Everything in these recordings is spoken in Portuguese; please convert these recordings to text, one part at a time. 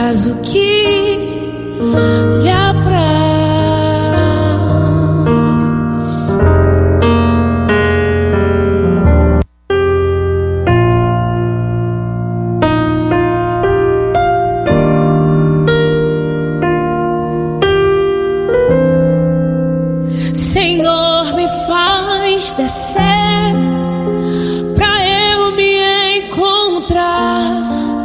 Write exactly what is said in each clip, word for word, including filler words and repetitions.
faz o que lhe apraz. Senhor, me faz descer pra eu me encontrar,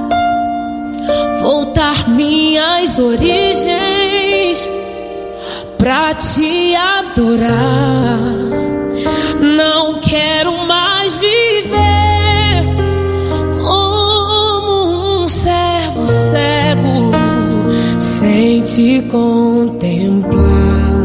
voltar minhas origens pra te adorar. Não quero mais viver como um servo cego sem te contemplar.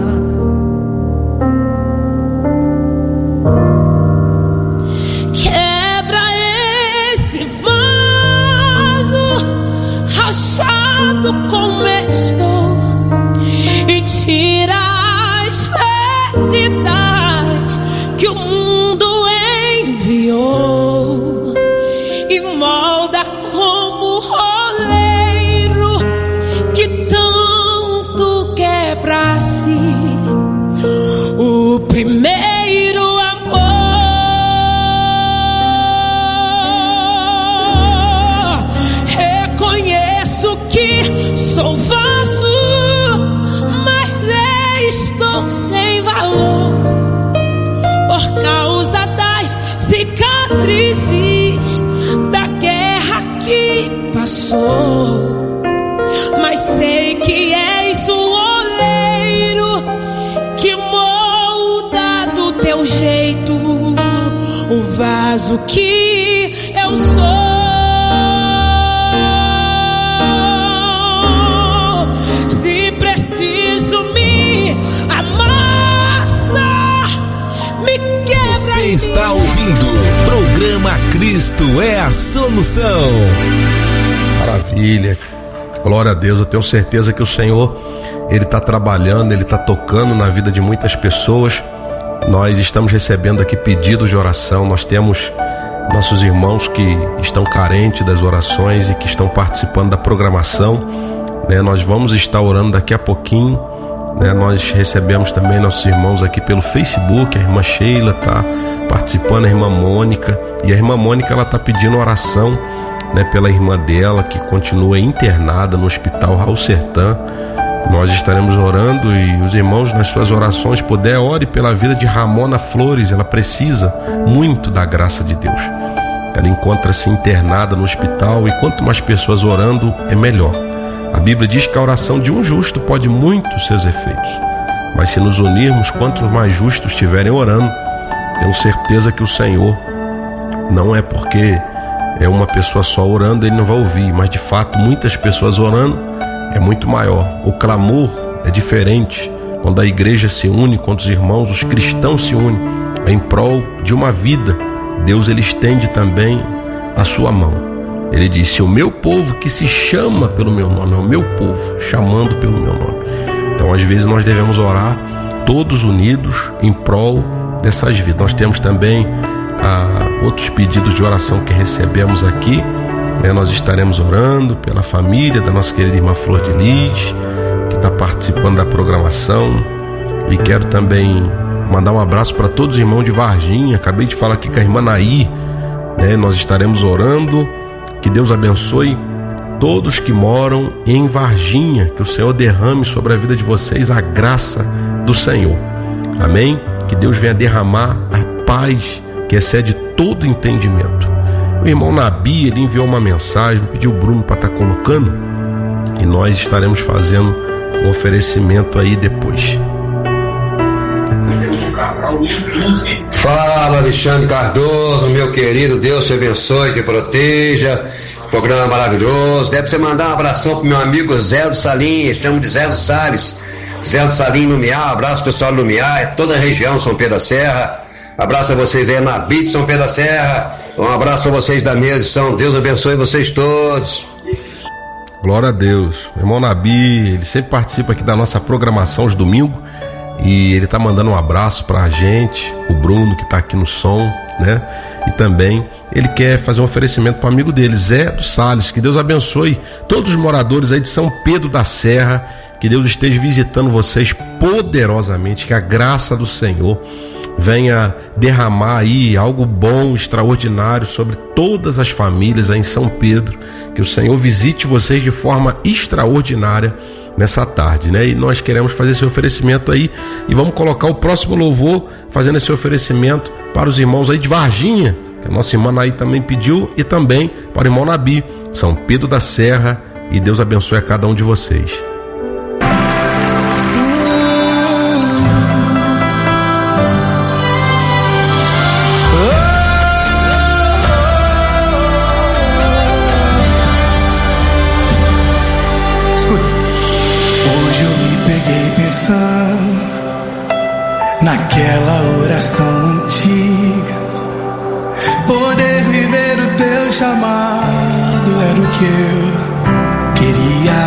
Como estou, e tira as feridas que o mundo enviou, e molda como oleiro que tanto quer pra si o primeiro amor. Reconheço que sou vaso, mas estou sem valor por causa das cicatrizes da guerra que passou. Mas sei que és o oleiro que molda do teu jeito o vaso que eu sou. Você está ouvindo Programa Cristo é a Solução. Maravilha, glória a Deus. Eu tenho certeza que o Senhor, Ele está trabalhando, Ele está tocando na vida de muitas pessoas. Nós estamos recebendo aqui pedidos de oração. Nós temos nossos irmãos que estão carentes das orações e que estão participando da programação, né? Nós vamos estar orando daqui a pouquinho, né? Nós recebemos também nossos irmãos aqui pelo Facebook. A irmã Sheila está participando, a irmã Mônica, e a irmã Mônica ela está pedindo oração, né, pela irmã dela que continua internada no hospital Raul Sertã. Nós estaremos orando, e os irmãos, nas suas orações, puder, ore pela vida de Ramona Flores. Ela precisa muito da graça de Deus. Ela encontra-se internada no hospital, e quanto mais pessoas orando, é melhor. A Bíblia diz que a oração de um justo pode muito seus efeitos, mas se nos unirmos, quantos mais justos estiverem orando, tenho certeza que o Senhor, não é porque é uma pessoa só orando, Ele não vai ouvir, mas de fato muitas pessoas orando é muito maior. O clamor é diferente quando a igreja se une, quando os irmãos, os cristãos se unem em prol de uma vida. Deus, Ele estende também a sua mão. Ele disse: o meu povo que se chama pelo meu nome, é o meu povo chamando pelo meu nome. Então às vezes nós devemos orar todos unidos em prol dessas vidas. Nós temos também ah, outros pedidos de oração que recebemos aqui, né? Nós estaremos orando pela família da nossa querida irmã Flor de Lis, que está participando da programação. E quero também mandar um abraço para todos os irmãos de Varginha. Acabei de falar aqui com a irmã Naí, né? Nós estaremos orando. Que Deus abençoe todos que moram em Varginha, que o Senhor derrame sobre a vida de vocês a graça do Senhor. Amém? Que Deus venha derramar a paz que excede todo entendimento. O irmão Nabi, ele enviou uma mensagem, pediu o Bruno para estar colocando, e nós estaremos fazendo um oferecimento aí depois. Fala, Alexandre Cardoso, meu querido, Deus te abençoe, te proteja. Programa maravilhoso. Deve você mandar um abração pro meu amigo Zé do Salim, chamo de Zé do Salles, Zé do Salim Lumiar. Abraço pessoal do Lumiar, é toda a região São Pedro da Serra. Abraço a vocês aí na B I T São Pedro da Serra. Um abraço para vocês da mesa de São. Deus abençoe vocês todos. Glória a Deus. O irmão Nabi, ele sempre participa aqui da nossa programação aos domingos, e ele tá mandando um abraço pra gente, o Bruno que tá aqui no som, né? e também ele quer fazer um oferecimento para um amigo dele, Zé dos Salles. Que Deus abençoe todos os moradores aí de São Pedro da Serra, que Deus esteja visitando vocês poderosamente, que a graça do Senhor venha derramar aí algo bom, extraordinário sobre todas as famílias aí em São Pedro, que o Senhor visite vocês de forma extraordinária nessa tarde, né? E nós queremos fazer esse oferecimento aí e vamos colocar o próximo louvor fazendo esse oferecimento para os irmãos aí de Varginha, que a nossa irmã aí também pediu, e também para o irmão Nabi, São Pedro da Serra, e Deus abençoe a cada um de vocês. Naquela oração antiga, poder viver o teu chamado era o que eu queria.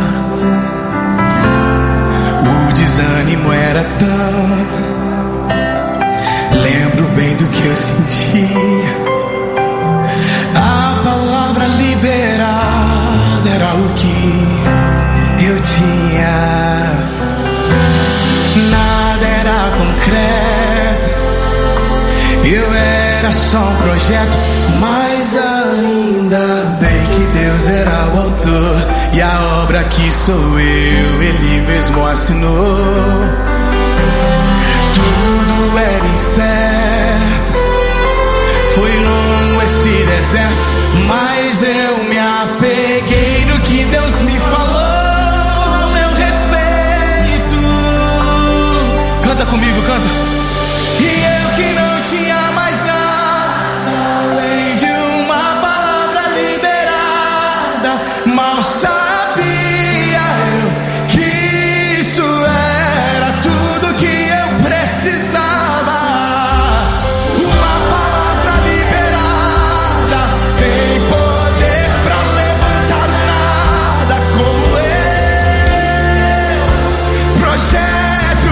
O desânimo era tanto, lembro bem do que eu sentia. A palavra liberada era o que eu tinha. Nada era concreto, eu era só um projeto, mas ainda bem que Deus era o autor, e a obra que sou eu, Ele mesmo assinou. Tudo era incerto, foi longo esse deserto, mas eu me apeguei no que Deus me falou. Canta comigo, canta. E eu que não tinha mais nada além de uma palavra liberada, mal sabia eu que isso era tudo que eu precisava. Uma palavra liberada tem poder pra levantar nada como eu. Projeto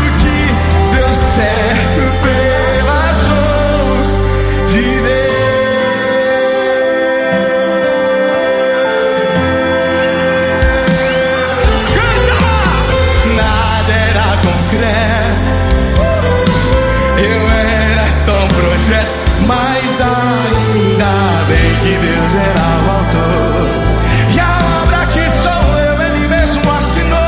certo pelas mãos de Deus. Canta! Nada era concreto, eu era só um projeto, mas ainda bem que Deus era o autor, e a obra que sou eu, Ele mesmo assinou.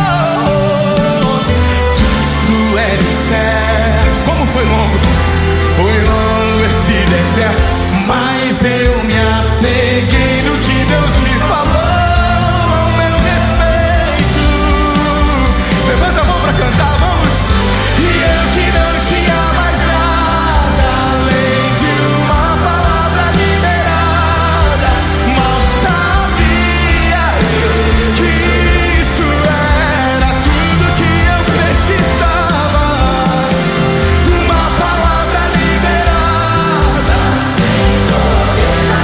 Tudo era incerto, como foi longo, foi longo esse deserto, mas eu me apeguei no que Deus me falou ao meu respeito. Levanta a mão pra cantar, vamos. E eu que não tinha mais nada além de uma palavra liberada, mal sabia eu que isso era tudo que eu precisava. Uma palavra liberada,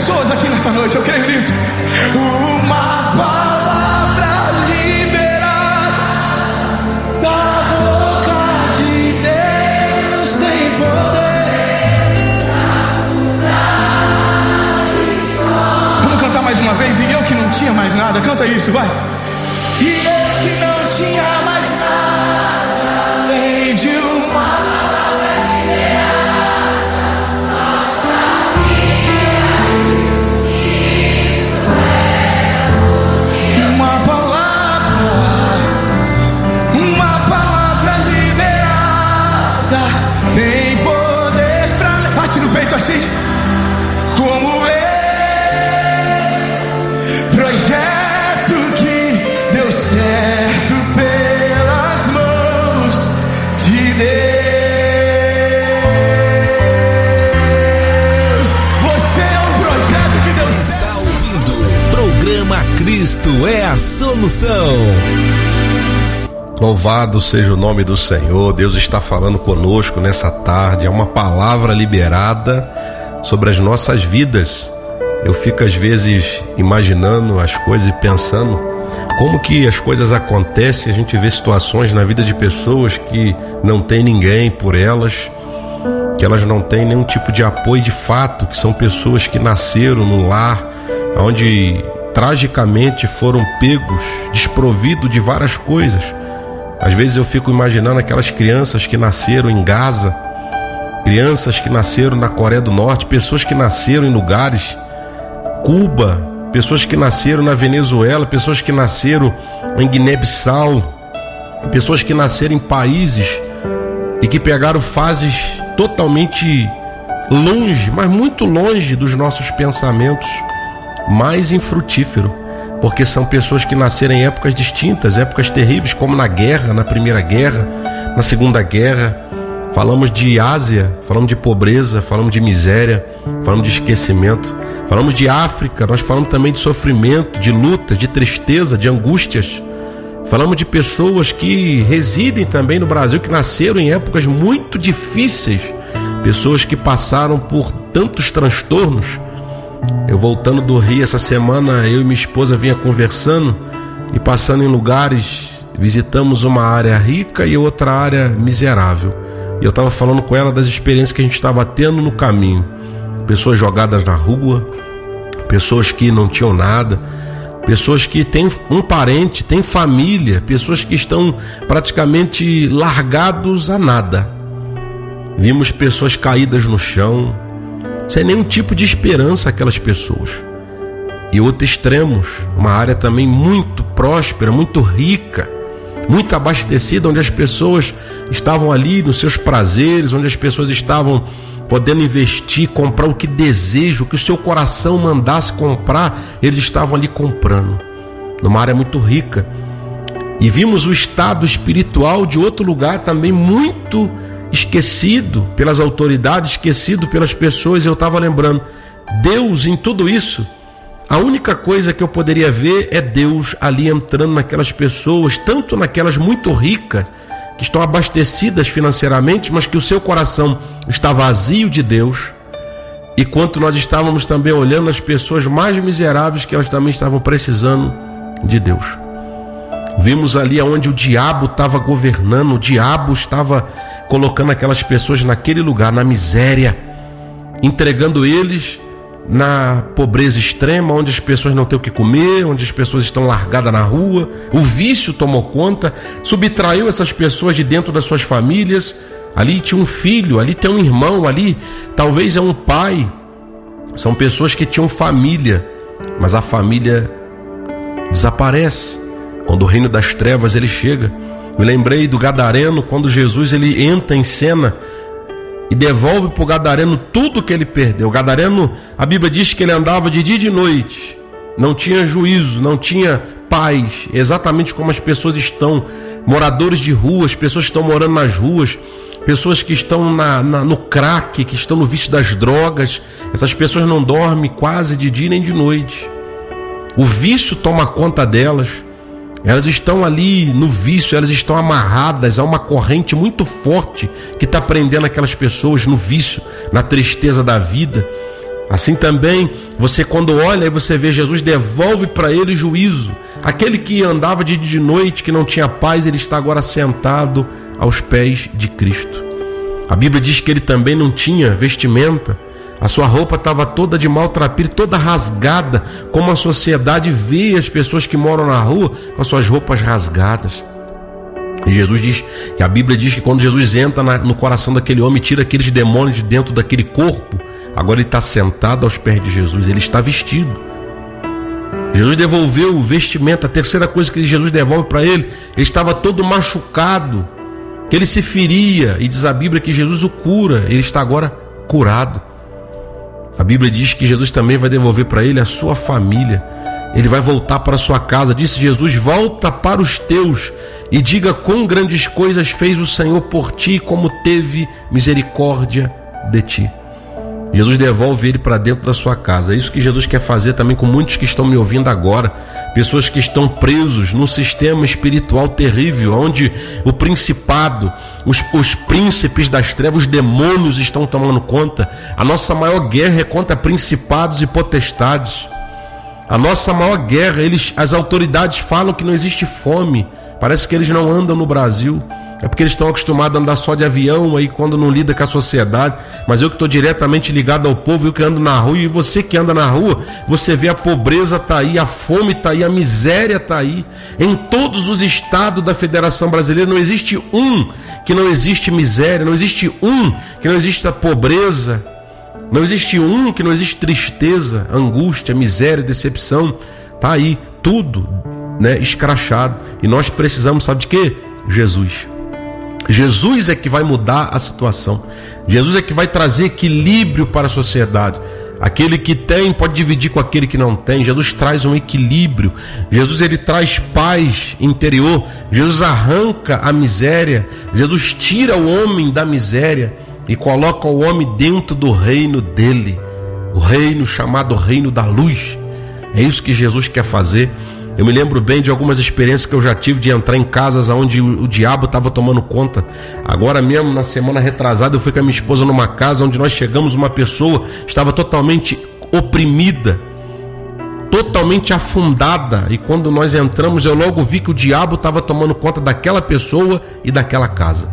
pessoas aqui nessa noite, eu creio nisso. Uma palavra liberada da boca de Deus tem poder. Vamos cantar mais uma vez. E eu que não tinha mais nada, canta isso, vai. E eu que não tinha mais nada além de uma palavra liberada, não sabia que isso era uma palavra, uma palavra liberada tem poder pra... Bate no peito assim. Como é projeto que deu certo pelas mãos de Deus. Você é um projeto que deu Você certo. está ouvindo Programa Cristo é a Solução. Louvado seja o nome do Senhor. Deus está falando conosco nessa tarde. É uma palavra liberada sobre as nossas vidas. Eu fico às vezes imaginando as coisas e pensando como que as coisas acontecem. A gente vê situações na vida de pessoas que não tem ninguém por elas, que elas não têm nenhum tipo de apoio de fato, que são pessoas que nasceram num lar onde tragicamente foram pegos, desprovidos de várias coisas. Às vezes eu fico imaginando aquelas crianças que nasceram em Gaza, crianças que nasceram na Coreia do Norte, pessoas que nasceram em lugares, Cuba, pessoas que nasceram na Venezuela, pessoas que nasceram em Guiné-Bissau, pessoas que nasceram em países e que pegaram fases totalmente longe, mas muito longe dos nossos pensamentos mais infrutíferos, porque são pessoas que nasceram em épocas distintas, épocas terríveis, como na guerra, na Primeira Guerra, na Segunda Guerra. Falamos de Ásia, falamos de pobreza, falamos de miséria, falamos de esquecimento, falamos de África, nós falamos também de sofrimento, de luta, de tristeza, de angústias. Falamos de pessoas que residem também no Brasil, que nasceram em épocas muito difíceis, pessoas que passaram por tantos transtornos. Eu voltando do Rio essa semana, eu e minha esposa vinha conversando e passando em lugares, visitamos uma área rica e outra área miserável. E eu estava falando com ela das experiências que a gente estava tendo no caminho. Pessoas jogadas na rua, pessoas que não tinham nada, pessoas que têm um parente, têm família, pessoas que estão praticamente largados a nada. Vimos pessoas caídas no chão, sem nenhum tipo de esperança aquelas pessoas. E outros extremos, uma área também muito próspera, muito rica, muito abastecida, onde as pessoas estavam ali nos seus prazeres, onde as pessoas estavam podendo investir, comprar o que desejam, o que o seu coração mandasse comprar, eles estavam ali comprando, numa área muito rica. E vimos o estado espiritual de outro lugar também muito esquecido pelas autoridades, esquecido pelas pessoas. Eu estava lembrando, Deus em tudo isso, a única coisa que eu poderia ver é Deus ali entrando naquelas pessoas, tanto naquelas muito ricas, que estão abastecidas financeiramente, mas que o seu coração está vazio de Deus, e quanto nós estávamos também olhando as pessoas mais miseráveis, que elas também estavam precisando de Deus. Vimos ali onde o diabo estava governando, o diabo estava colocando aquelas pessoas naquele lugar, na miséria, entregando eles na pobreza extrema, onde as pessoas não têm o que comer, onde as pessoas estão largadas na rua. O vício tomou conta, subtraiu essas pessoas de dentro das suas famílias. Ali tinha um filho, ali tem um irmão, ali talvez é um pai. São pessoas que tinham família, mas a família desaparece quando o reino das trevas ele chega. Me lembrei do Gadareno, quando Jesus ele entra em cena e devolve para o Gadareno tudo que ele perdeu. O Gadareno, a Bíblia diz que ele andava de dia e de noite, não tinha juízo, não tinha paz, exatamente como as pessoas estão, moradores de ruas, pessoas que estão morando nas ruas, pessoas que estão na, na, no crack, que estão no vício das drogas. Essas pessoas não dormem quase de dia nem de noite. O vício toma conta delas. Elas estão ali no vício, elas estão amarradas a uma corrente muito forte que está prendendo aquelas pessoas no vício, na tristeza da vida. Assim também, você quando olha e você vê Jesus, devolve para ele juízo. Aquele que andava de dia e de noite, que não tinha paz, ele está agora sentado aos pés de Cristo. A Bíblia diz que ele também não tinha vestimenta. A sua roupa estava toda de maltrapilho, toda rasgada, como a sociedade vê as pessoas que moram na rua com as suas roupas rasgadas. E Jesus diz, que a Bíblia diz que quando Jesus entra na, no coração daquele homem, tira aqueles demônios de dentro daquele corpo, agora ele está sentado aos pés de Jesus, ele está vestido. Jesus devolveu o vestimento. A terceira coisa que Jesus devolve para ele, ele estava todo machucado, que ele se feria, e diz a Bíblia que Jesus o cura, ele está agora curado. A Bíblia diz que Jesus também vai devolver para ele a sua família. Ele vai voltar para a sua casa. Disse Jesus, volta para os teus e diga quão grandes coisas fez o Senhor por ti, como teve misericórdia de ti. Jesus devolve ele para dentro da sua casa. É isso que Jesus quer fazer também com muitos que estão me ouvindo agora. Pessoas que estão presos num sistema espiritual terrível, onde o principado, os, os príncipes das trevas, os demônios estão tomando conta. A nossa maior guerra é contra principados e potestades. A nossa maior guerra, eles, as autoridades falam que não existe fome. Parece que eles não andam no Brasil. É porque eles estão acostumados a andar só de avião aí quando não lida com a sociedade. Mas eu que estou diretamente ligado ao povo, eu que ando na rua, e você que anda na rua, você vê a pobreza tá aí, a fome tá aí, a miséria tá aí. Em todos os estados da Federação Brasileira não existe um que não existe miséria, não existe um que não existe a pobreza, não existe um que não existe tristeza, angústia, miséria, decepção. Tá aí tudo, né, escrachado. E nós precisamos, sabe de quê? Jesus. Jesus é que vai mudar a situação. Jesus é que vai trazer equilíbrio para a sociedade. Aquele que tem pode dividir com aquele que não tem. Jesus traz um equilíbrio. Jesus ele traz paz interior. Jesus arranca a miséria. Jesus tira o homem da miséria e coloca o homem dentro do reino dele, o reino chamado reino da luz. É isso que Jesus quer fazer. Eu me lembro bem de algumas experiências que eu já tive de entrar em casas onde o, o diabo estava tomando conta. Agora mesmo, na semana retrasada, eu fui com a minha esposa numa casa onde nós chegamos, uma pessoa estava totalmente oprimida, totalmente afundada. E quando nós entramos, eu logo vi que o diabo estava tomando conta daquela pessoa e daquela casa.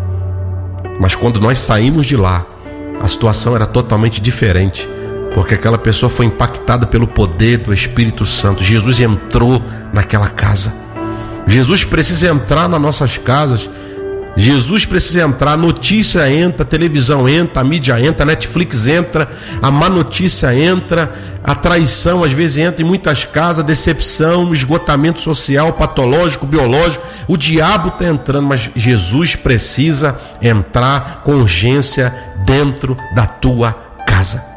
Mas quando nós saímos de lá, a situação era totalmente diferente. Porque aquela pessoa foi impactada pelo poder do Espírito Santo. Jesus entrou naquela casa. Jesus precisa entrar nas nossas casas. Jesus precisa entrar. A notícia entra, a televisão entra, a mídia entra, a Netflix entra, a má notícia entra, a traição às vezes entra em muitas casas, a decepção, esgotamento social, patológico, biológico. O diabo está entrando, mas Jesus precisa entrar com urgência dentro da tua casa.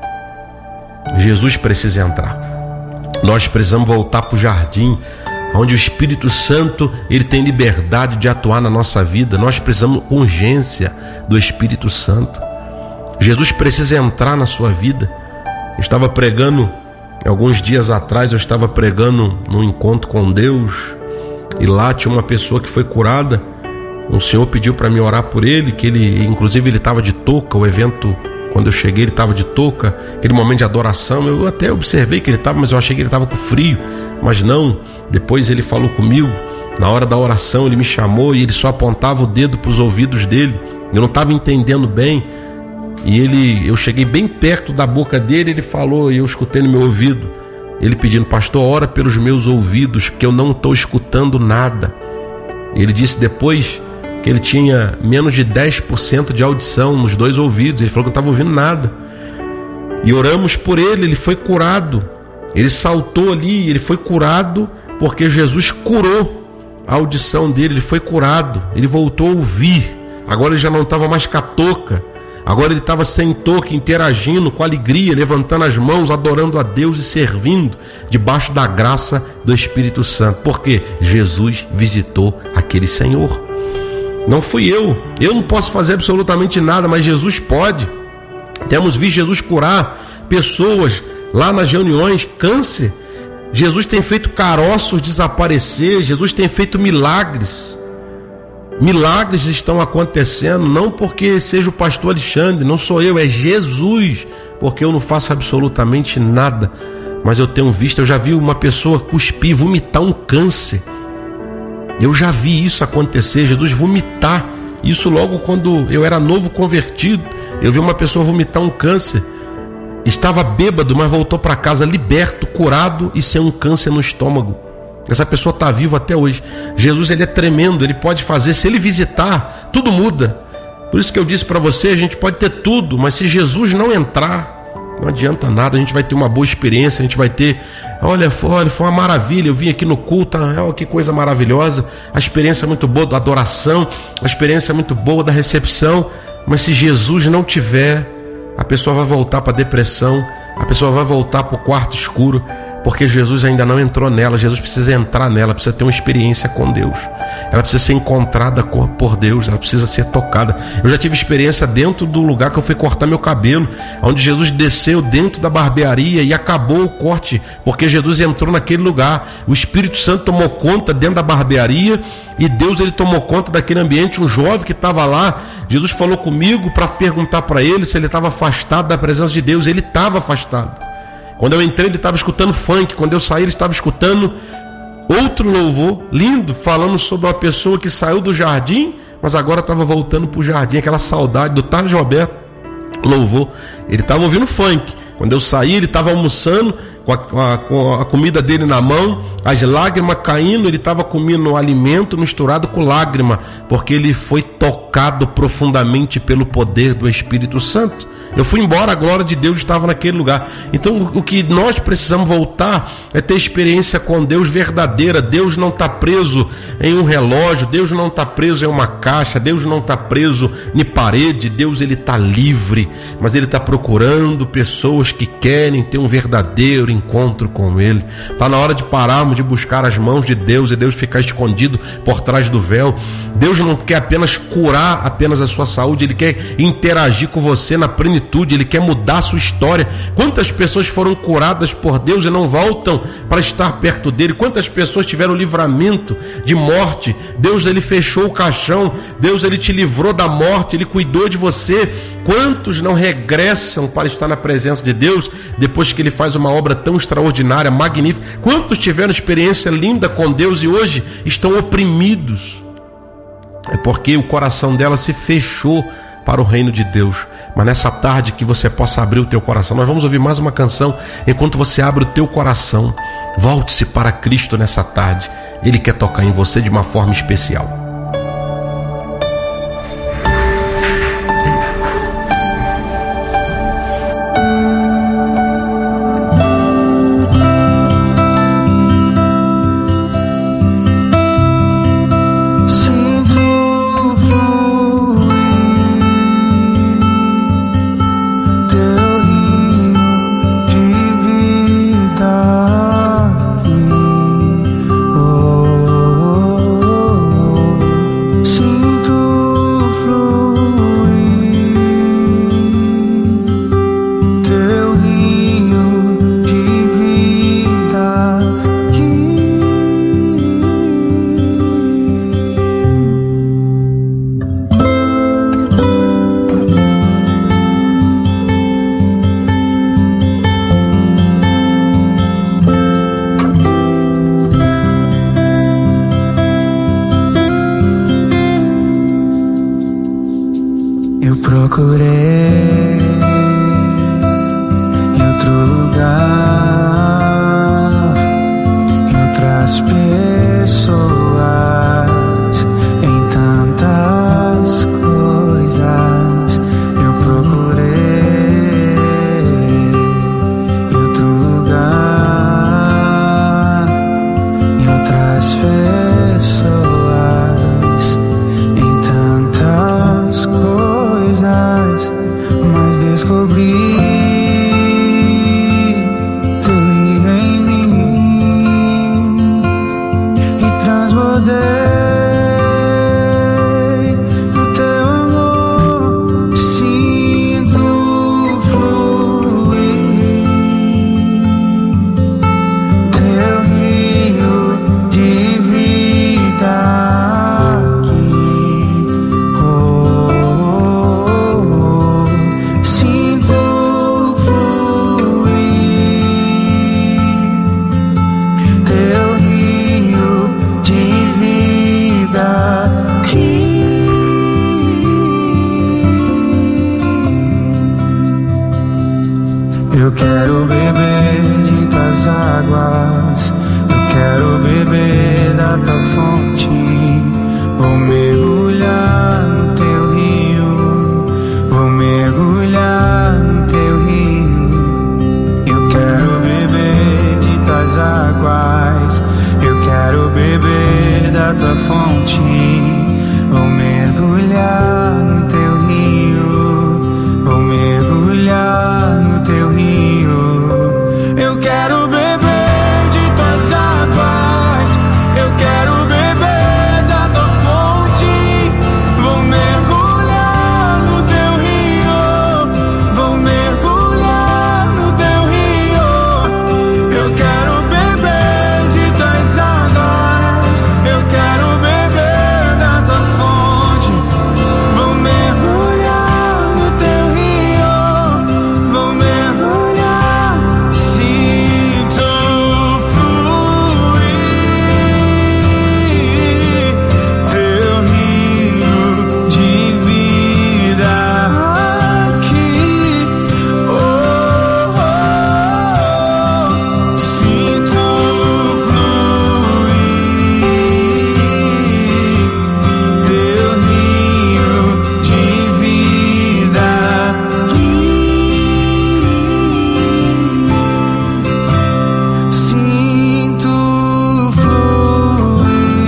Jesus precisa entrar. Nós precisamos voltar para o jardim, onde o Espírito Santo ele tem liberdade de atuar na nossa vida. Nós precisamos com urgência do Espírito Santo. Jesus precisa entrar na sua vida. Eu estava pregando, alguns dias atrás, eu estava pregando num encontro com Deus, e lá tinha uma pessoa que foi curada. Um senhor pediu para mim orar por ele, que ele, inclusive ele estava de touca. O evento, quando eu cheguei, ele estava de touca, aquele momento de adoração. Eu até observei que ele estava, mas eu achei que ele estava com frio. Mas não, depois ele falou comigo. Na hora da oração ele me chamou e ele só apontava o dedo para os ouvidos dele. Eu não estava entendendo bem. E ele, eu cheguei bem perto da boca dele, ele falou, e eu escutei no meu ouvido, ele pedindo: pastor, ora pelos meus ouvidos, porque eu não estou escutando nada. Ele disse depois que ele tinha menos de dez por cento de audição nos dois ouvidos. Ele falou que não estava ouvindo nada. E oramos por ele, ele foi curado. Ele saltou ali, ele foi curado, porque Jesus curou a audição dele. Ele foi curado, ele voltou a ouvir. Agora ele já não estava mais com a touca. Agora ele estava sem touca, interagindo com alegria, levantando as mãos, adorando a Deus e servindo debaixo da graça do Espírito Santo. Porque Jesus visitou aquele senhor. Não fui eu, eu não posso fazer absolutamente nada, mas Jesus pode. Temos visto Jesus curar pessoas lá nas reuniões, câncer. Jesus tem feito caroços desaparecer, Jesus tem feito milagres. Milagres estão acontecendo, não porque seja o pastor Alexandre, não sou eu, é Jesus porque eu não faço absolutamente nada, mas eu tenho visto, eu já vi uma pessoa cuspir, vomitar um câncer. Eu já vi isso acontecer, Jesus vomitar. Isso logo quando eu era novo convertido. Eu vi uma pessoa vomitar um câncer. Estava bêbado, mas voltou para casa liberto, curado e sem um câncer no estômago. Essa pessoa está viva até hoje. Jesus, ele é tremendo, ele pode fazer, se ele visitar, tudo muda. Por isso que eu disse para você, a gente pode ter tudo, mas se Jesus não entrar, não adianta nada. A gente vai ter uma boa experiência, a gente vai ter, olha, foi, olha, foi uma maravilha, eu vim aqui no culto, olha que coisa maravilhosa, a experiência é muito boa da adoração, a experiência é muito boa da recepção, mas se Jesus não tiver, a pessoa vai voltar para a depressão, a pessoa vai voltar para o quarto escuro, porque Jesus ainda não entrou nela. Jesus precisa entrar nela, precisa ter uma experiência com Deus, ela precisa ser encontrada por Deus, ela precisa ser tocada. Eu já tive experiência dentro do lugar que eu fui cortar meu cabelo, onde Jesus desceu dentro da barbearia e acabou o corte, porque Jesus entrou naquele lugar. O Espírito Santo tomou conta dentro da barbearia e Deus, ele tomou conta daquele ambiente. Um jovem que estava lá, Jesus falou comigo para perguntar para ele se ele estava afastado da presença de Deus. Ele estava afastado. Quando eu entrei, ele estava escutando funk. Quando eu saí, ele estava escutando outro louvor lindo, falando sobre uma pessoa que saiu do jardim, mas agora estava voltando para o jardim. Aquela saudade do Tarde Roberto louvor. Ele estava ouvindo funk. Quando eu saí, ele estava almoçando com a, com, a, com a comida dele na mão, as lágrimas caindo. Ele estava comendo alimento misturado com lágrima, porque ele foi tocado profundamente pelo poder do Espírito Santo. Eu fui embora, a glória de Deus estava naquele lugar. Então o que nós precisamos voltar é ter experiência com Deus verdadeira. Deus não está preso em um relógio, Deus não está preso em uma caixa, Deus não está preso em parede. Deus, ele está livre, mas ele está procurando pessoas que querem ter um verdadeiro encontro com ele. Está na hora de pararmos de buscar as mãos de Deus e Deus ficar escondido por trás do véu. Deus não quer apenas curar apenas a sua saúde, ele quer interagir com você na plenitude. Ele quer mudar a sua história. Quantas pessoas foram curadas por Deus e não voltam para estar perto dele? Quantas pessoas tiveram livramento de morte? Deus, ele fechou o caixão. Deus, ele te livrou da morte, ele cuidou de você. Quantos não regressam para estar na presença de Deus depois que ele faz uma obra tão extraordinária, magnífica? Quantos tiveram experiência linda com Deus e hoje estão oprimidos? É porque o coração dela se fechou para o reino de Deus. Mas nessa tarde, que você possa abrir o teu coração. Nós vamos ouvir mais uma canção. Enquanto você abre o teu coração, volte-se para Cristo nessa tarde. Ele quer tocar em você de uma forma especial. Trans fonte, vou mergulhar no teu rio, vou mergulhar no teu rio. Eu quero beber de tuas águas, eu quero beber da tua fonte, vou mergulhar no teu rio, vou mergulhar no teu rio. Eu quero beber de tuas águas, eu quero beber da tua fonte, vou mergulhar no teu rio, vou mergulhar. Sinto fluir teu rio de vida aqui. Oh, oh, oh. Sinto fluir teu rio de vida aqui. Sinto fluir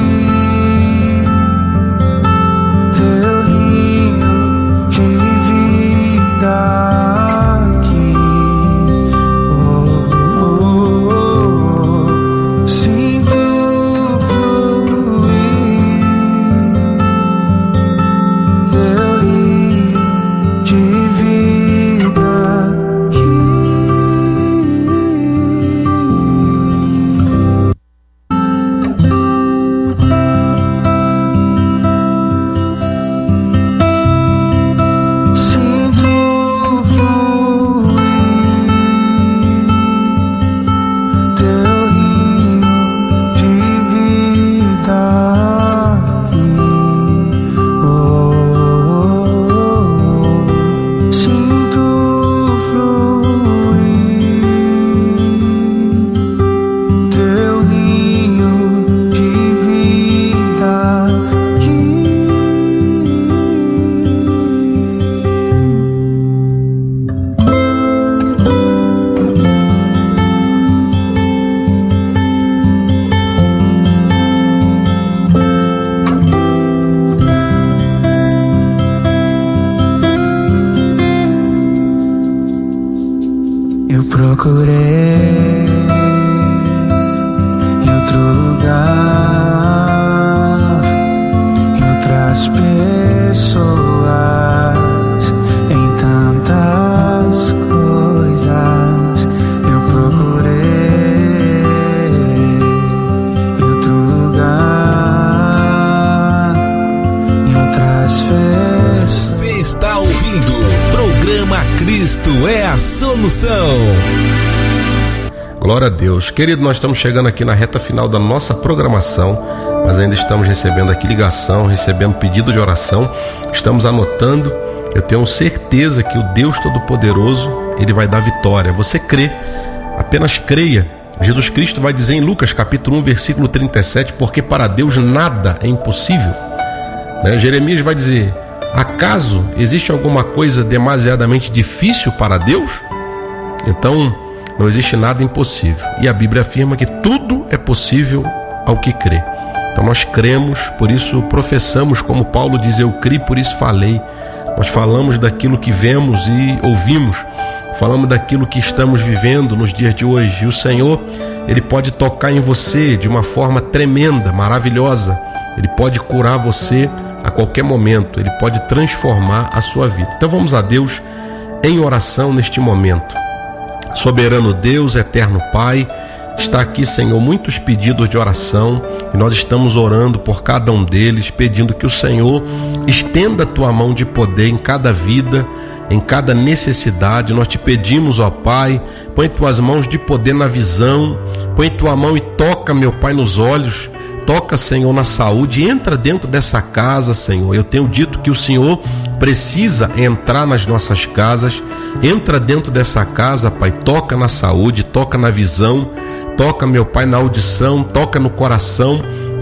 teu rio de vida aqui. Oh, oh, oh, oh. Sinto fluir teu rio de vida aqui. Sinto fluir teu rio de vida aqui. Oh, oh, oh. Sinto fluir teu rio de vida aqui. Eu procurei em outro lugar, em outras pessoas, em tantas coisas. Eu procurei em outro lugar, em outras pessoas. Você está ouvindo Programa Cristo é a Solução. Glória a Deus. Querido, nós estamos chegando aqui na reta final da nossa programação, mas ainda estamos recebendo aqui ligação, recebendo pedido de oração, estamos anotando. Eu tenho certeza que o Deus Todo-Poderoso, Ele vai dar vitória. Você crê, apenas creia. Jesus Cristo vai dizer em Lucas capítulo um, versículo trinta e sete, porque para Deus nada é impossível. Né? Jeremias vai dizer: acaso existe alguma coisa demasiadamente difícil para Deus? Então, não existe nada impossível. E a Bíblia afirma que tudo é possível ao que crê. Então nós cremos, por isso professamos, como Paulo diz: eu criei, por isso falei. Nós falamos daquilo que vemos e ouvimos, falamos daquilo que estamos vivendo nos dias de hoje. E o Senhor, Ele pode tocar em você de uma forma tremenda, maravilhosa. Ele pode curar você a qualquer momento, Ele pode transformar a sua vida. Então vamos a Deus em oração neste momento. Soberano Deus, eterno Pai, está aqui, Senhor, muitos pedidos de oração, e nós estamos orando por cada um deles, pedindo que o Senhor estenda a Tua mão de poder em cada vida, em cada necessidade. Nós te pedimos, ó Pai, põe Tuas mãos de poder na visão, põe Tua mão e toca, meu Pai, nos olhos. Toca, Senhor, na saúde. Entra dentro dessa casa, Senhor. Eu tenho dito que o Senhor precisa entrar nas nossas casas. Entra dentro dessa casa, Pai. Toca na saúde, toca na visão, toca, meu Pai, na audição, toca no coração.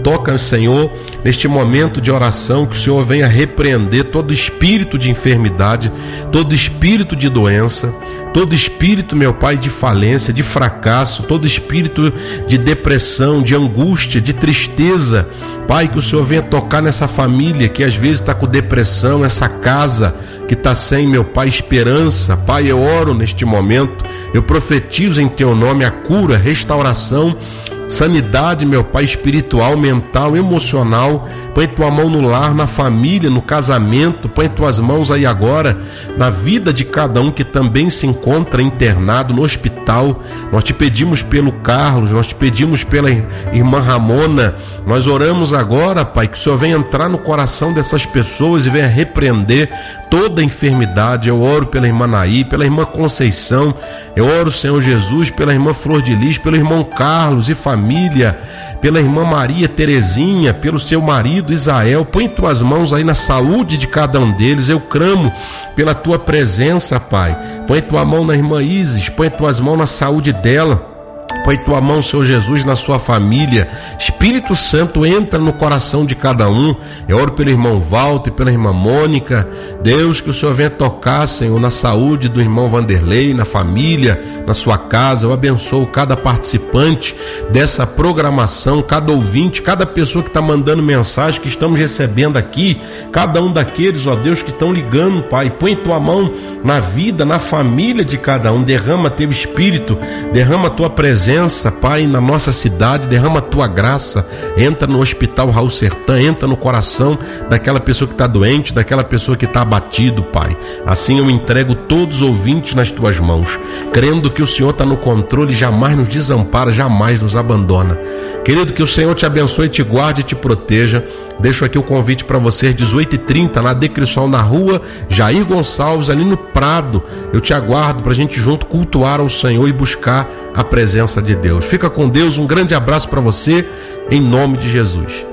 Toca, Senhor, neste momento de oração, que o Senhor venha repreender todo espírito de enfermidade, todo espírito de doença, todo espírito, meu Pai, de falência, de fracasso, todo espírito de depressão, de angústia, de tristeza. Pai, que o Senhor venha tocar nessa família que às vezes está com depressão, essa casa que está sem, meu Pai, esperança. Pai, eu oro neste momento, eu profetizo em Teu nome a cura, restauração, sanidade, meu Pai, espiritual, mental, emocional. Põe Tua mão no lar, na família, no casamento. Põe Tuas mãos aí agora na vida de cada um que também se encontra internado no hospital. Nós Te pedimos pelo Carlos, nós Te pedimos pela irmã Ramona. Nós oramos agora, Pai, que o Senhor venha entrar no coração dessas pessoas e venha repreender toda a enfermidade. Eu oro pela irmã Naí, pela irmã Conceição. Eu oro, Senhor Jesus, pela irmã Flor de Lis, pelo irmão Carlos e família, pela irmã Maria Terezinha, pelo seu marido Isael. Põe Tuas mãos aí na saúde de cada um deles. Eu clamo pela Tua presença, Pai. Põe Tua mão na irmã Isis, põe Tuas mãos na saúde dela. Põe Tua mão, Senhor Jesus, na sua família. Espírito Santo, entra no coração de cada um. Eu oro pelo irmão Walter, pela irmã Mônica. Deus, que o Senhor venha tocar, Senhor, na saúde do irmão Vanderlei, na família, na sua casa. Eu abençoo cada participante dessa programação, cada ouvinte, cada pessoa que está mandando mensagem, que estamos recebendo aqui, cada um daqueles, ó Deus, que estão ligando, Pai. Põe Tua mão na vida, na família de cada um. Derrama Teu Espírito, derrama Tua presença, Pai, na nossa cidade. Derrama a Tua graça. Entra no hospital Raul Sertã, entra no coração daquela pessoa que está doente, daquela pessoa que está abatido, Pai. Assim eu entrego todos os ouvintes nas Tuas mãos, crendo que o Senhor está no controle, jamais nos desampara, jamais nos abandona. Querido, que o Senhor te abençoe, te guarde e te proteja. Deixo aqui o convite para vocês, dezoito e trinta, na Decrisol, na rua Jair Gonçalves, ali no Prado. Eu te aguardo para a gente junto cultuar ao Senhor e buscar a presença de Deus. Fica com Deus, um grande abraço para você, em nome de Jesus.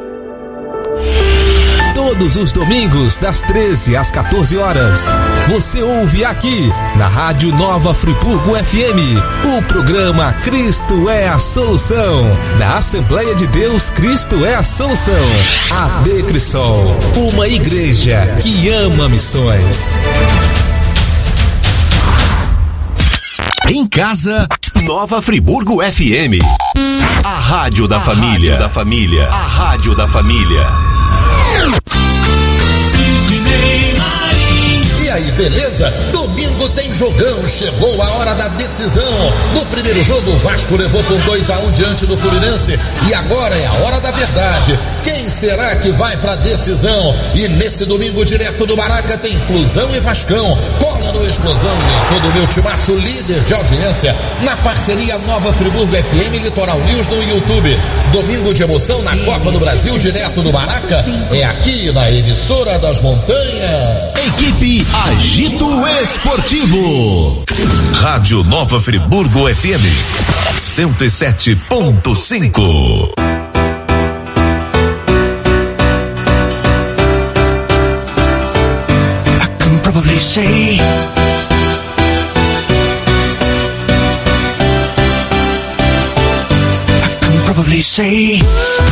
Todos os domingos, das treze às quatorze horas, você ouve aqui, na Rádio Nova Friburgo F M, o programa Cristo é a Solução, da Assembleia de Deus Cristo é a Solução. A Decrisol, uma igreja que ama missões. Em casa, Nova Friburgo F M, a rádio da a família, rádio da família, a rádio da família. E aí, beleza? Domingo tem jogão, chegou a hora da decisão. No primeiro jogo, o Vasco levou por dois a um diante do Fluminense e agora é a hora da verdade. Quem será que vai pra decisão? E nesse domingo, direto do Maraca, tem Flusão e Vascão. Cola no Explosão e todo o meu timaço líder de audiência na parceria Nova Friburgo F M e Litoral News no YouTube. Domingo de emoção na Copa do Brasil, direto do Maraca, é aqui na emissora das montanhas. Equipe Agito Esportivo. Rádio Nova Friburgo F M cento e sete ponto cinco. I can probably say I can probably say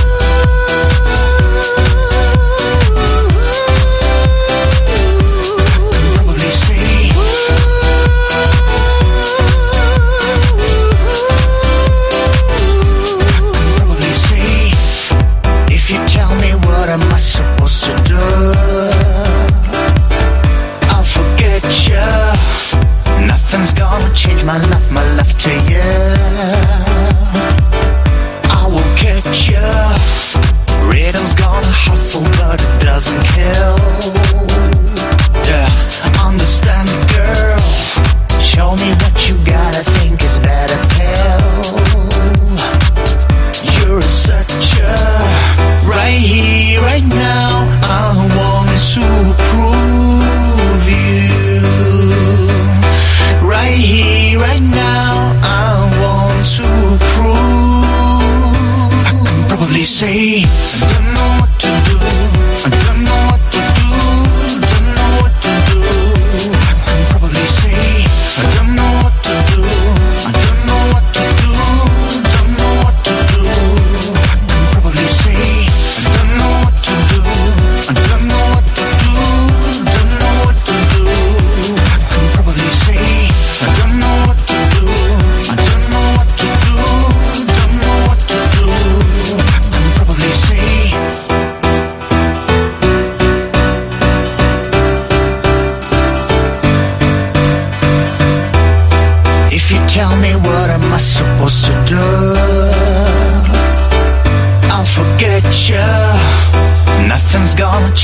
change my life, my life to you. I will catch you. Rhythm's gonna hustle, but it doesn't kill. Yeah, understand, girl. Show me what you got, I think it's better tell. You're a searcher, right here, right now. I want to prove you. Right here, right now, I want to prove. I can probably say I don't know what to do. I don't know what to do. Don't know what to do. I can probably say I don't know what to do. I don't know what to do. Don't know what to do. I can probably say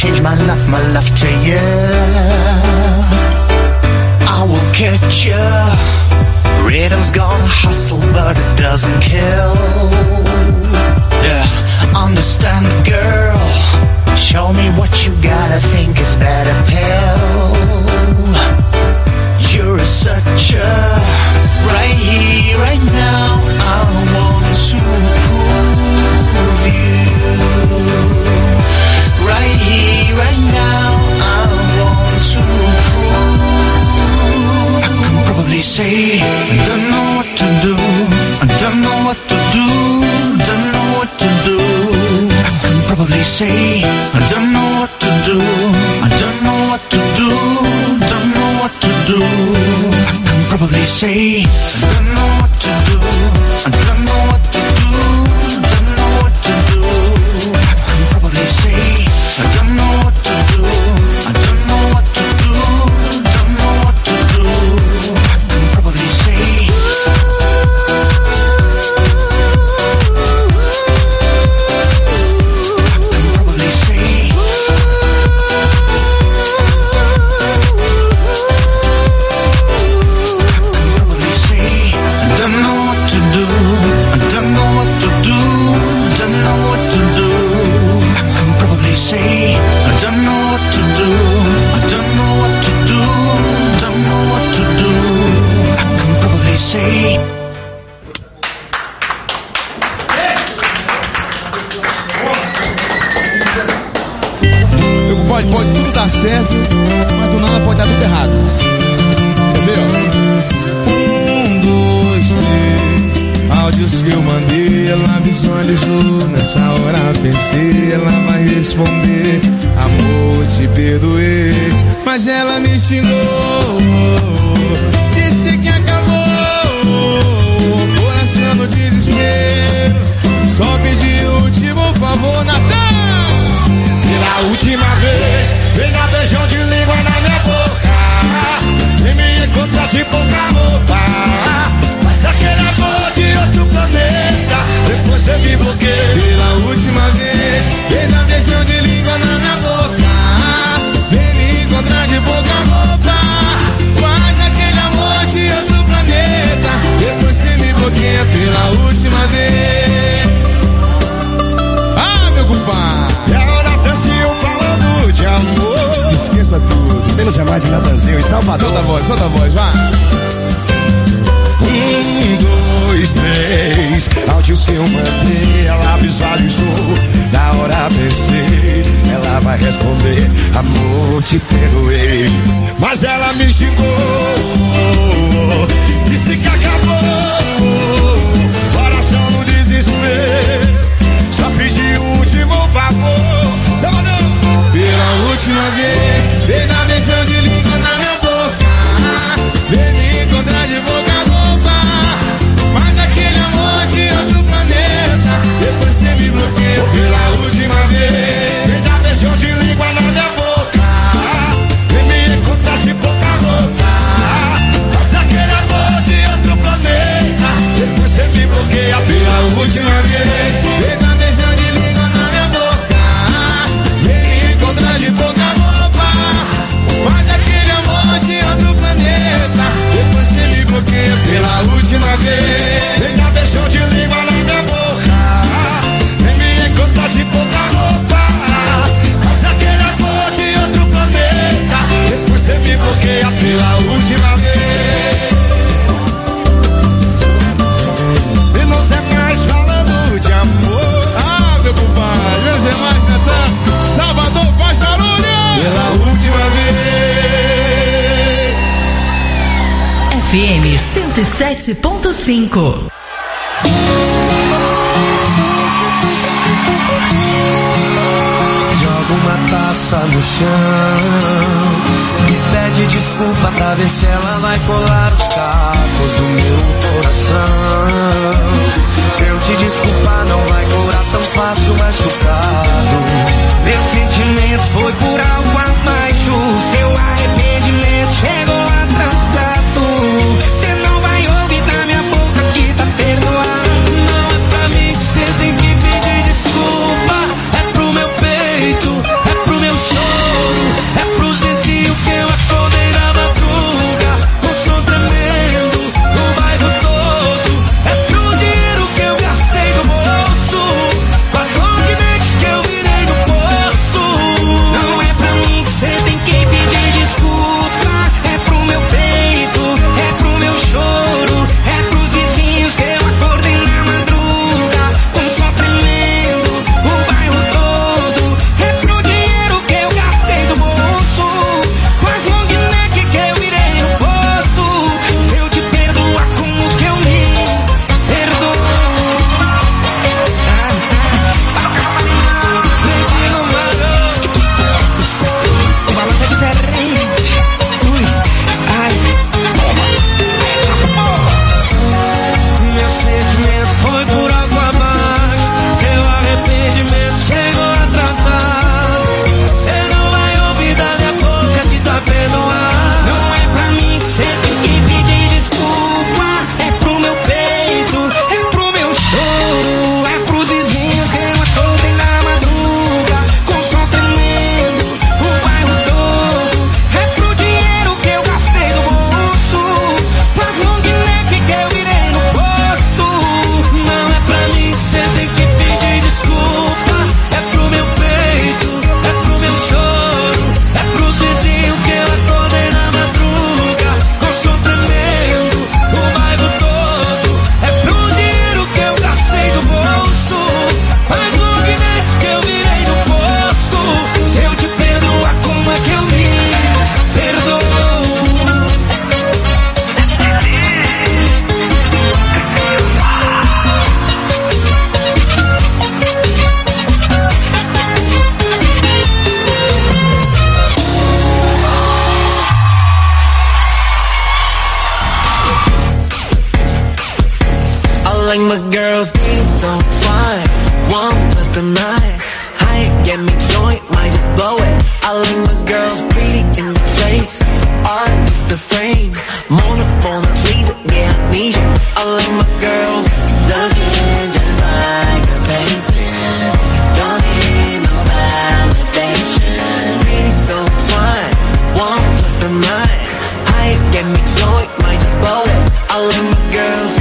change my life, my life to you. I will catch you. Rhythm's gonna hustle, but it doesn't kill. Yeah, understand, girl. Show me what you got, I think it's better pill. You're a searcher, right here, right now. I want to prove you. Right here, right now. I want to prove. I can probably say I don't know what to do. I don't know what to do. Don't know what to do. I can probably say I don't know what to do. I don't know what to do. Don't know what to do. I can probably say I don't know what to do. I don't know what to do. Don't know what to do. I can probably say I don't know what to do. I don't know what to do. Don't know what to do. I can probably say. Pode, pode tudo dar certo, mas do nada pode dar tudo errado. Quer ver, ó? Um, dois, três. Áudios que eu mandei, ela visualizou. Nessa hora pensei, ela vai responder. Amor, te perdoei, mas ela me xingou. Disse que acabou. Coração no desespero. Só pedi o último favor, Natal. Pela última vez, vem dar beijão de língua na minha boca. Vem me encontrar de pouca roupa. Mas aquele amor de outro planeta, depois você me bloqueia. Pela última vez, vem dar beijão de língua na minha boca. Vem me encontrar de pouca roupa. Mas aquele amor de outro planeta, depois você me bloqueia. Pela última vez. Ah, meu compadre. De amor, esqueça tudo, menos é mais em Natanzinho, em Salvador. Solta a voz, solta a voz, vai. Um, dois, três. Áudio seu mandei, ela visualizou. Na hora pensei, ela vai responder. Amor, te perdoei, mas ela me xingou. Disse que acabou. Coração no desespero. Só pedi o último favor. Salvador. Pela última vez, vem dar beijão de língua na minha boca. Vem me encontrar de boca a boca. Mas aquele amor de outro planeta, depois você me bloqueia. Pela última vez, vem dar beijão de língua na minha boca. Vem me encontrar de boca a boca. Mas aquele amor de outro planeta, depois você me bloqueia. Pela última vez, vem dar beijão de língua na minha boca. De pouca roupa, faz aquele amor de outro planeta, depois você me bloqueia. Pela última vez, vem dar beijão de língua na minha boca. Vem me encontrar de pouca roupa, faz aquele amor de outro planeta, depois você me bloqueia. Pela última vez. E não sei mais falando de amor. Ah, meu compadre, não sei mais cantando. Salvador faz barulho! Pela última vez. F M cento e sete ponto cinco. Joga uma taça no chão e pede desculpa pra ver se ela vai colar os cacos do meu coração. Se eu te desculpar, não vai curar tão fácil machucado. Meu sentimento foi por algo abaixo. Seu arrependimento chegou atrasado. Cê não vai ouvir da minha boca que tá perdoado. Não é pra mim que cê tem que pedir desculpa. É pro meu peito, é pro meu chão. girls be so fine. One plus the nine. Height get me going, might just blow it. I like my girls pretty in the face. Art is the frame. Mona, Mona Lisa, yeah, I need you. I like my girls looking just like a painting. Don't need no validation. Pretty so fine. One plus the nine. Height get me going, might just blow it. I like my girls.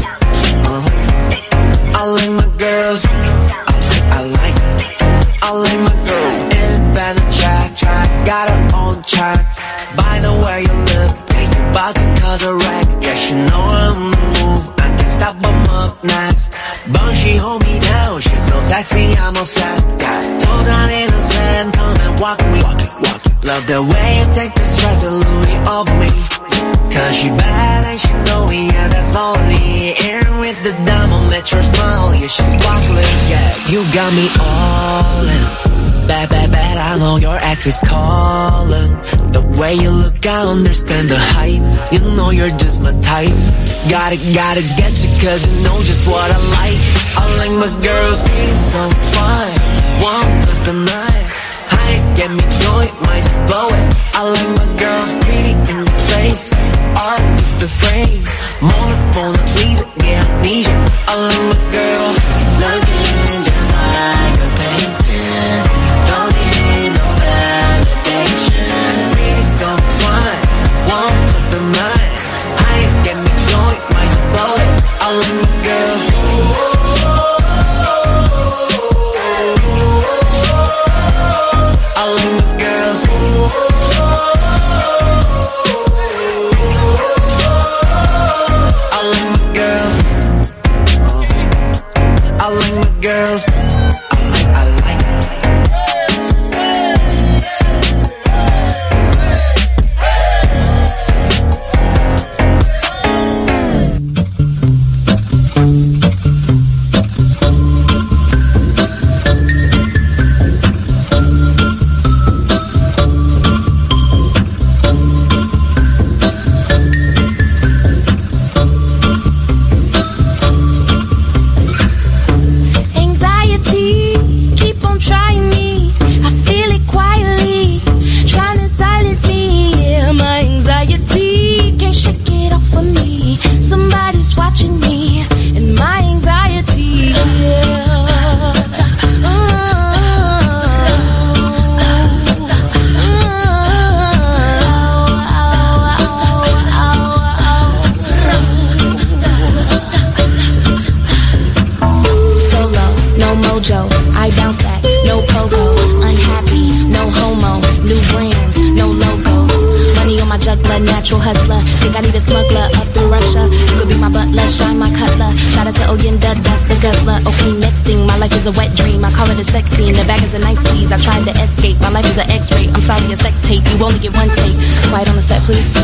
Uh-huh. I like my girls. I like, I like. I like my girl. In bad track, track. Got her on track. By the way you look, and you about to cause a wreck. Yeah, she know I'm on the move. I can stop, I'm up next. But she hold me down. She's so sexy, I'm obsessed. Got toes on in the sand. Come and walk me, walk it, walk it. Love the way you take the stress of Louis off me. Cause she bad and she know me, yeah, that's all I need. Here with the diamond, met your smile, yeah, she's sparkling, yeah. You got me all in. Bad, bad, bad, I know your ex is calling. The way you look, I understand the hype. You know you're just my type. Gotta, gotta get you cause you know just what I like. I like my girls being so fine. One plus the nine. Height get me going, might just blow it. I like my girls pretty in the face. Art is the frame. Mona, Mona Lisa, yeah, I need you. I like my girls looking just like a painting. Don't need no validation. Pretty so fine. One plus the nine. Height get me going, might just blow it. I like my girls. I like my girls. I like my girls. I like my girls. I like, I like. Natural hustler, think I need a smuggler up in Russia. You could be my butler, shine my cutler. Shout out to Oyenda, that's the guzzler. Okay, next thing, my life is a wet dream. I call it a sex scene, the bag is a nice tease. I tried to escape, my life is an X-ray. I'm sorry, a sex tape, you only get one take. Quiet on the set, please.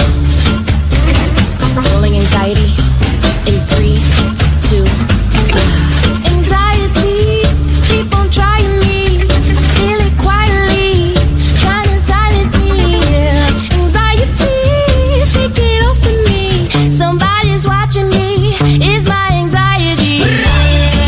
Rolling anxiety in three, two, one. Anxiety, keep on trying me. I feel it quietly, trying to silence me. Anxiety, shake it off of me. Somebody's watching me. It's my anxiety. Anxiety,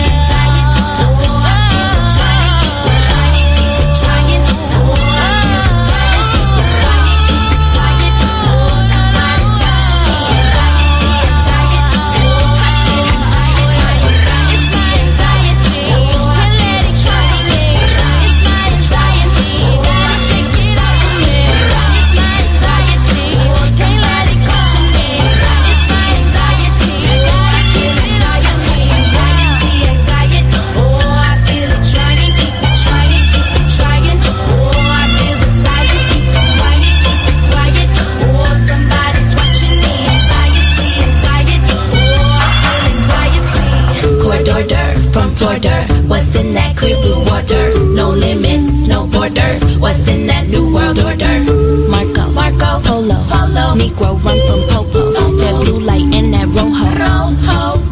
from Florida. What's in that clear blue water? No limits, no borders. What's in that new world order? Marco, Marco, Polo, Polo. Negro run from Popo. Popo. That blue light and that rojo. Rojo.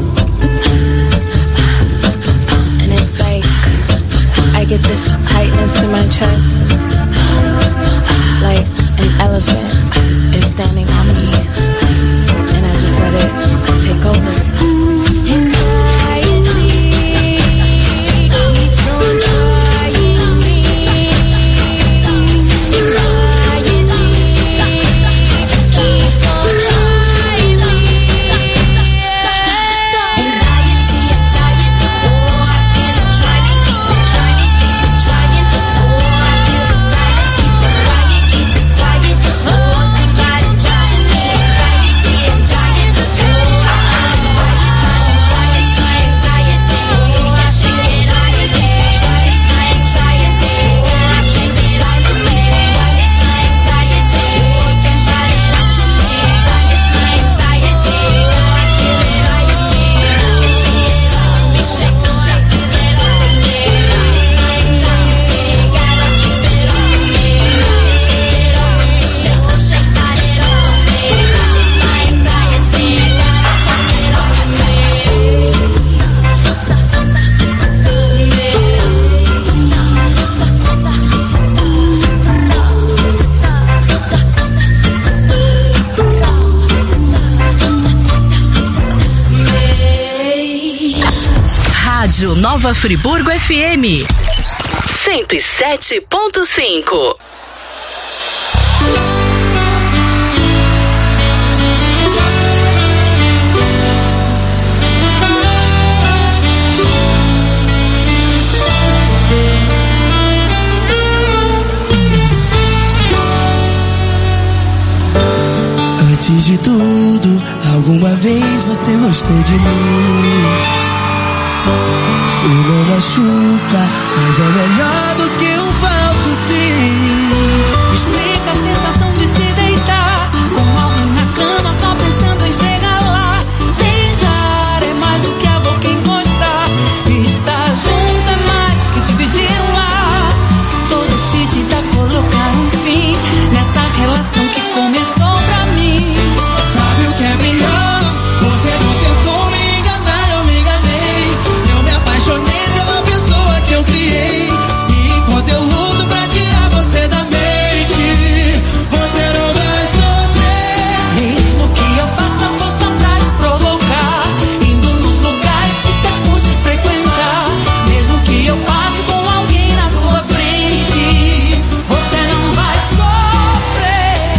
And it's like I get this tightness in my chest, like an elephant is standing on me, and I just let it take over. Inside. Rádio Nova Friburgo F M cento e sete ponto cinco. Antes de tudo, alguma vez você gostou de mim. E não machuca, mas é melhor do que um falso sim. Me explica a sensação de se deitar com alguém na cama, só pensando em chegar lá. Beijar é mais do que a boca encostar. E estar junto é mais que dividir um lar. Tô decidida a colocar um fim nessa relação que começou pra mim. Sabe o que é pior? Você não tentou me enganar, eu me enganei. Eu me apaixonei pela pessoa que eu criei. E enquanto eu luto pra tirar você da mente, você não vai sofrer. Mesmo que eu faça força pra te provocar, indo nos lugares que você curte frequentar. Mesmo que eu passe com alguém na sua frente, você não vai sofrer.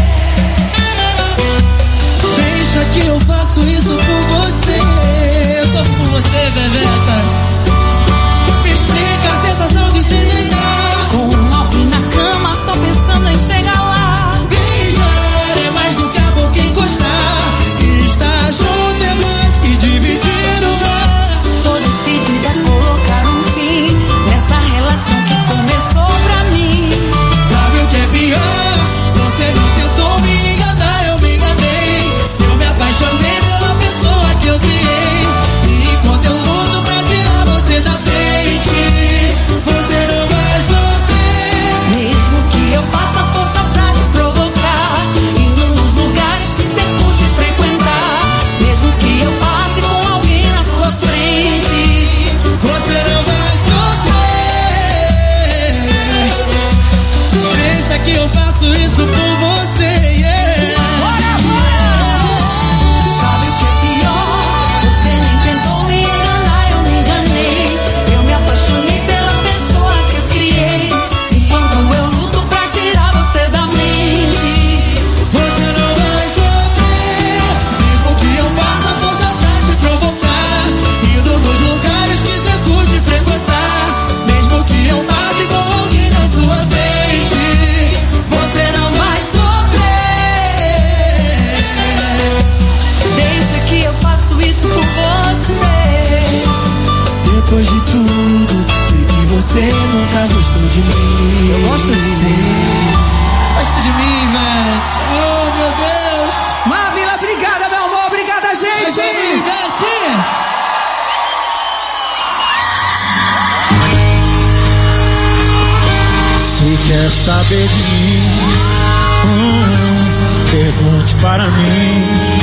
Deixa que eu faço isso por você. Eu só por você, Bebeta. Me explica a sensação de se deitar com alguém na cama, só pensando em chegar lá. Beijar é mais do que a boca encostar. E estar junto é mais que dividir o lar. Tô decidida a colocar um fim nessa relação que começou pra mim. Sabe o que é pior? Você não tentou me enganar, eu me enganei. Eu me apaixonei pela pessoa que eu criei. E enquanto eu luto pra tirar você da mente, você não vai sofrer. Mesmo que eu faça força pra te provocar, indo nos lugares que você curte frequentar. Mesmo que eu passe com alguém na sua frente, Você não vai sofrer. Deixa que eu faço isso por você, yeah. bora, bora! Sabe o que é pior? Você nem tentou me enganar, eu me enganei. Eu me apaixonei pela pessoa que eu criei. Enquanto eu luto pra tirar você da mente, Você não vai sofrer. Mesmo que eu faça força pra te provocar, indo nos lugares que você curte frequentar. Mesmo que eu passe com alguém na sua frente, você não vai sofrer. deixa que eu faço isso por você. Depois de tudo, sei que você nunca gostou de mim. Eu gosto sim. Gosta de mim, Ivete. Oh, meu Deus. Mavila, obrigada, meu amor. Obrigada, gente. Mas vamos, Ivete. Se quer saber de mim, hum, pergunte para mim.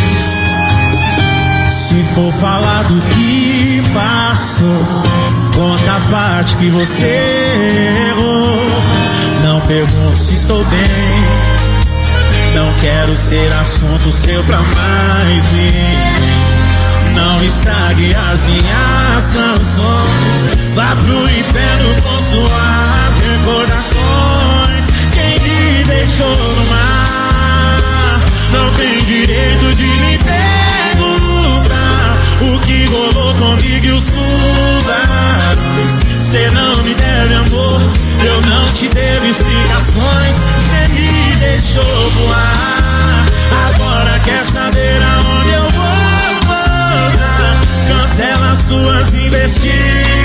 Se for falar do que passou, conta a parte que você errou. Não pergunte se estou bem, não quero ser assunto seu pra mais ninguém. Não estrague as minhas canções, vá pro inferno com suas recordações. Quem me deixou no mar não tem direito de me perguntar o que rolou comigo e os tubarões. Cê não me deve amor, eu não te devo explicações. Cê me deixou voar, agora quer saber aonde eu vou voltar. Cancela suas investigações.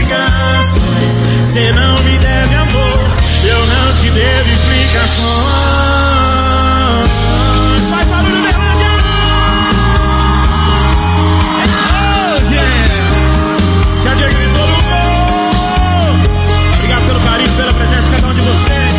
Cê não me deve amor, eu não te devo explicações. Vai barulho, Berlândia! Oh, yeah! Se a Diego gritou no gol. Obrigado pelo carinho, pela presença de cada um de vocês.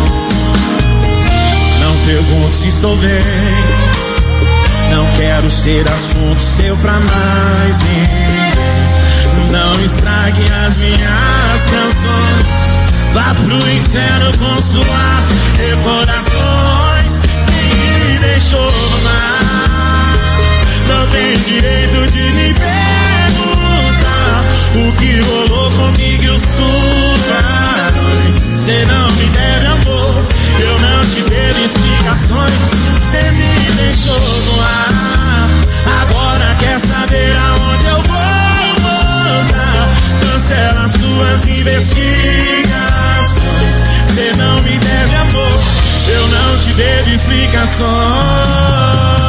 Não pergunto se estou bem, não quero ser assunto seu pra mais ninguém. Não estrague as minhas canções, vá pro inferno com suas recordações. Quem me deixou no mar não tem direito de me perguntar o que rolou acabou comigo e os tubarões. Cê não me deve amor, eu não te devo explicações. Cê me deixou no ar, agora quer saber aonde eu vou pousar. Cancela as suas investigações. Cê não me deve amor, eu não te devo explicações.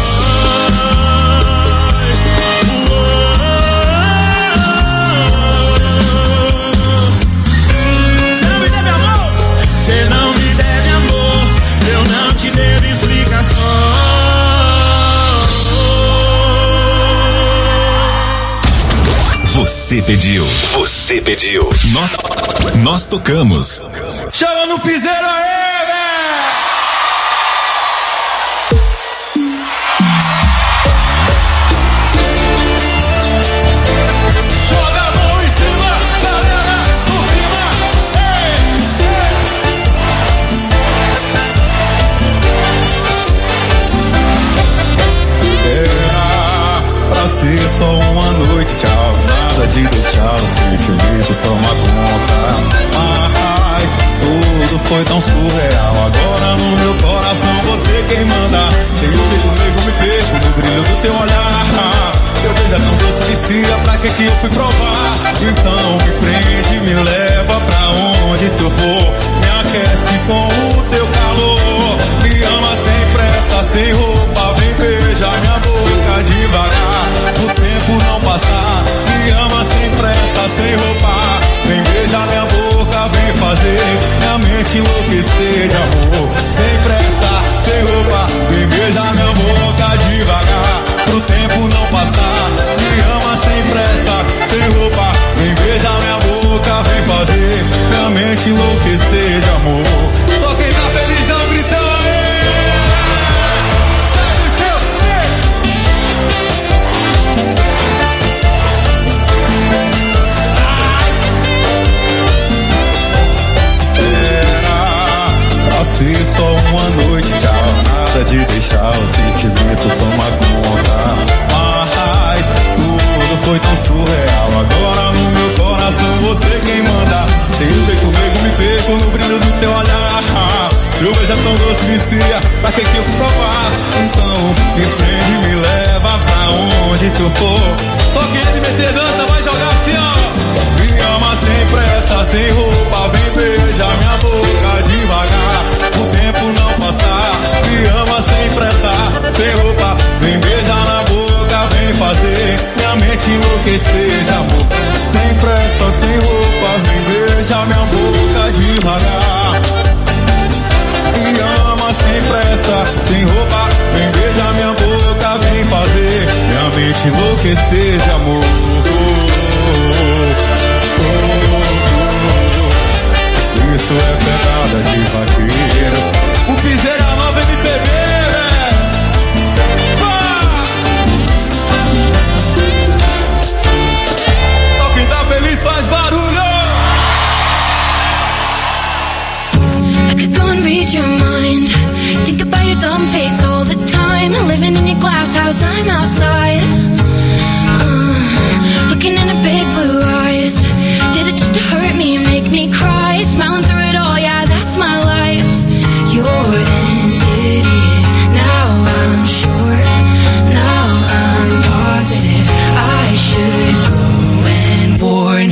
Você não me deve amor, eu não te devo explicações. Você pediu, você pediu. Nós, nós tocamos. Chama no piseiro aí, velho! Ser só uma noite, tchau. Nada de deixar o sentimento tomar conta. Mas tudo foi tão surreal. Agora no meu coração você quem manda. Tenho feito nego, me perco no brilho do teu olhar. Teu beijo é tão doce, vicia, pra que que eu fui provar? Então me prende, me leva pra onde tu for. Me aquece com o teu calor. Me ama sem pressa, sem roupa. Vem beijar minha boca devagar. O tempo não passar. Me ama sem pressa, sem roupa. Vem beijar minha boca, vem fazer minha mente enlouquecer de amor. Sem pressa, sem roupa. Vem beijar minha boca devagar. Pro tempo não passar. Me ama sem pressa, sem roupa. Vem beijar minha boca, vem fazer minha mente enlouquecer de amor. Só quem tá feliz não grita aí. Ser só uma noite, tchau. Nada de deixar o sentimento tomar conta. Mas tudo foi tão surreal. Agora no meu coração você quem manda. Tem um jeito meio, me perco no brilho do teu olhar. Meu beijo é tão doce, vicia, pra que que eu fui provar? Então me prende, me leva pra onde tu for. Só quem é de meter dança vai jogar assim, ó. Me ama sem pressa, sem roupa. Vem beijar minha boca devagar. O tempo não passar. Me ama sem pressa, sem roupa. Vem beijar na boca, vem fazer minha mente enlouquecer de amor. Sem pressa, sem roupa. Vem beijar minha boca devagar. Me ama sem pressa, sem roupa. Vem beijar minha boca, vem fazer minha mente enlouquecer de amor.